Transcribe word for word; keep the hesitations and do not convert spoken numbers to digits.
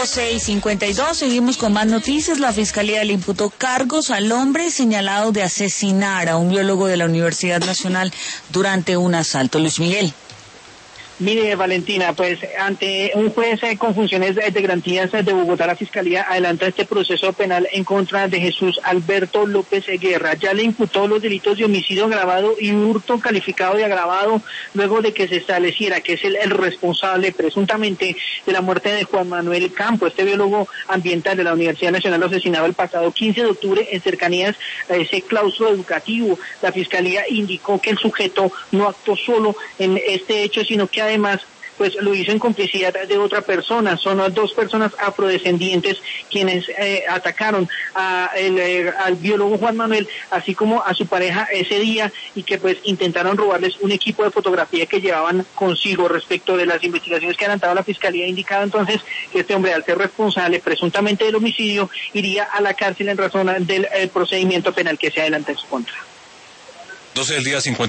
doce y cincuenta y dos, seguimos con más noticias. La Fiscalía le imputó cargos al hombre señalado de asesinar a un biólogo de la Universidad Nacional durante un asalto. Luis Miguel. Mire, Valentina, pues ante un juez eh, con funciones de, de garantías de Bogotá, la Fiscalía adelanta este proceso penal en contra de Jesús Alberto López Guerra. Ya le imputó los delitos de homicidio agravado y hurto calificado de agravado, luego de que se estableciera que es el, el responsable presuntamente de la muerte de Juan Manuel Campo, este biólogo ambiental de la Universidad Nacional, asesinado el pasado quince de octubre en cercanías a ese claustro educativo. La Fiscalía indicó que el sujeto no actuó solo en este hecho, sino que además pues lo hizo en complicidad de otra persona. Son dos personas afrodescendientes quienes eh, atacaron a el, eh, al biólogo Juan Manuel, así como a su pareja ese día, y que pues intentaron robarles un equipo de fotografía que llevaban consigo. Respecto de las investigaciones que ha adelantado la Fiscalía, ha indicado entonces que este hombre, al ser responsable presuntamente del homicidio, iría a la cárcel en razón del eh, procedimiento penal que se adelanta en su contra. doce del día, cincuenta